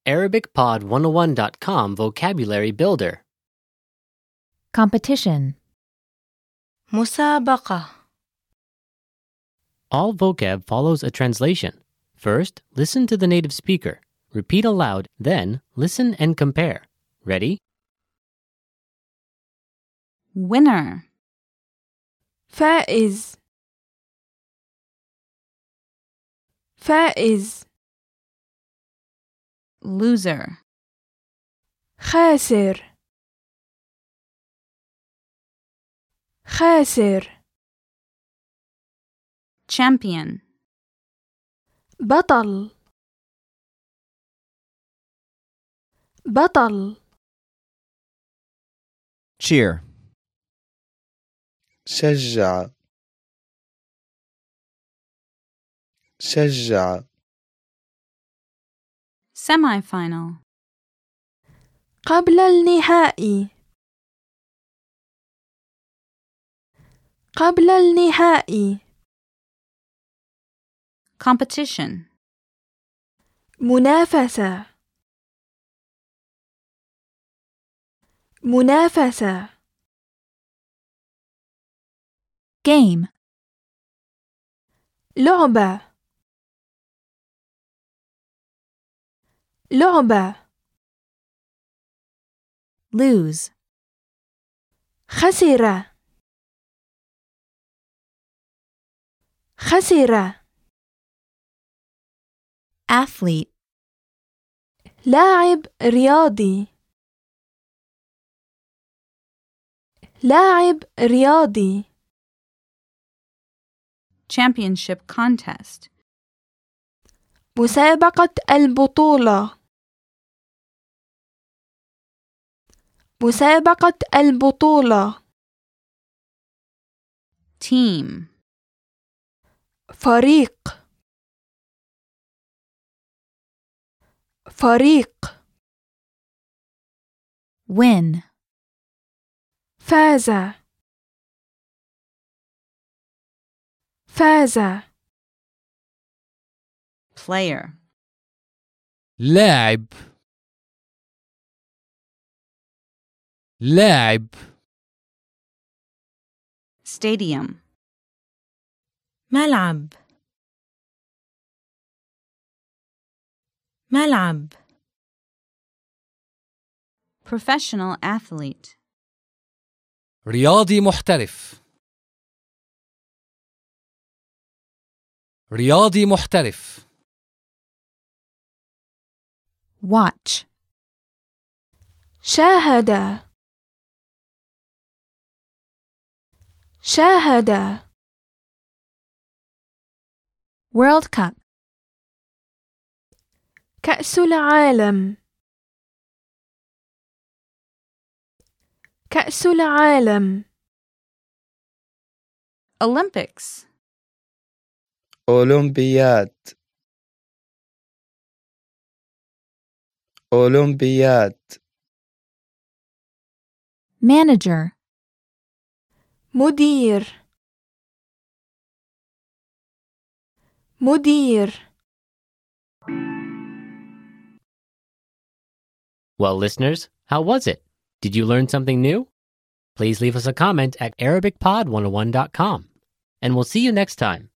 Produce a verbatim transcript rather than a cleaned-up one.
Arabic Pod one oh one dot com Vocabulary Builder. Competition. مسابقة. All vocab follows a translation. First, listen to the native speaker. Repeat aloud, then listen and compare. Ready? Winner. فائز فائز Loser. خاسر خاسر Champion. بطل بطل cheer, شجع شجع Semifinal. قبل النهائي قبل النهائي Competition. منافسة منافسة Game. لعبة لعبة Lose. خسر خسر Athlete. لاعب رياضي لاعب رياضي Championship contest. مسابقة البطولة مسابقة البطولة Team. فريق فريق Win. فاز فاز Player. لاعب لاعب Stadium. ملعب ملعب Professional athlete. رياضي محترف رياضي محترف Watch. شاهد شاهد World Cup. كأس العالم كأس العالم Olympics. أولمبياد أولمبياد Manager. مدير مدير Well, listeners, how was it? Did you learn something new? Please leave us a comment at Arabic Pod one oh one dot com. And we'll see you next time.